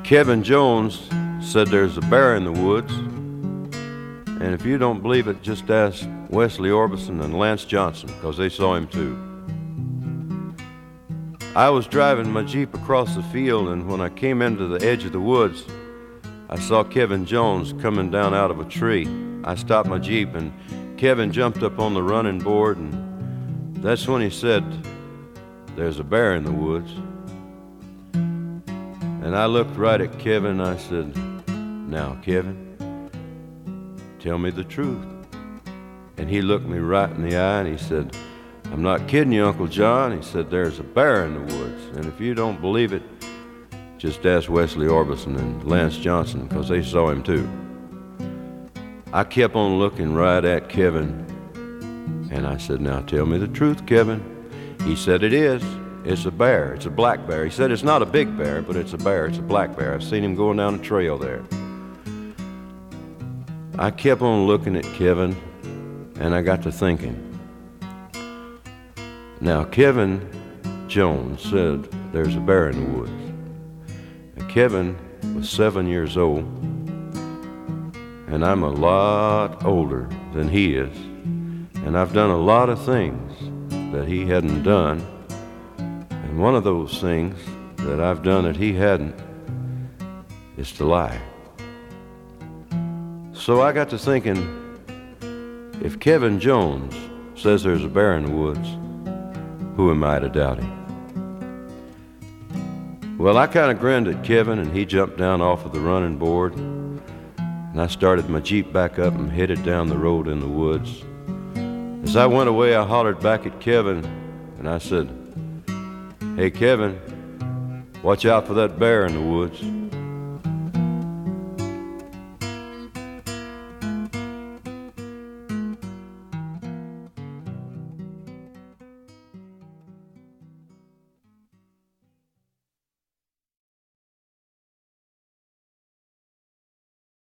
Kevin Jones said there's a bear in the woods, and if you don't believe it, just ask Wesley Orbison and Lance Johnson, because they saw him too. I was driving my Jeep across the field, and when I came into the edge of the woods, I saw Kevin Jones coming down out of a tree. I stopped my Jeep, and Kevin jumped up on the running board, and that's when he said, "There's a bear in the woods." And I looked right at Kevin, and I said, "Now, Kevin, tell me the truth." And he looked me right in the eye, and he said, "I'm not kidding you, Uncle John." He said, "There's a bear in the woods, and if you don't believe it, just ask Wesley Orbison and Lance Johnson, because they saw him too." I kept on looking right at Kevin, and I said, "Now tell me the truth, Kevin." He said, "It is. It's a bear. It's a black bear." He said, "It's not a big bear, but it's a bear. It's a black bear. I've seen him going down the trail there." I kept on looking at Kevin, and I got to thinking. Now, Kevin Jones said there's a bear in the woods. And Kevin was 7 years old, and I'm a lot older than he is, and I've done a lot of things that he hadn't done. And one of those things that I've done that he hadn't is to lie. So I got to thinking, if Kevin Jones says there's a bear in the woods, who am I to doubt him? Well, I kind of grinned at Kevin, and he jumped down off of the running board, and I started my Jeep back up and headed down the road in the woods. As I went away, I hollered back at Kevin, and I said, "Hey, Kevin, watch out for that bear in the woods."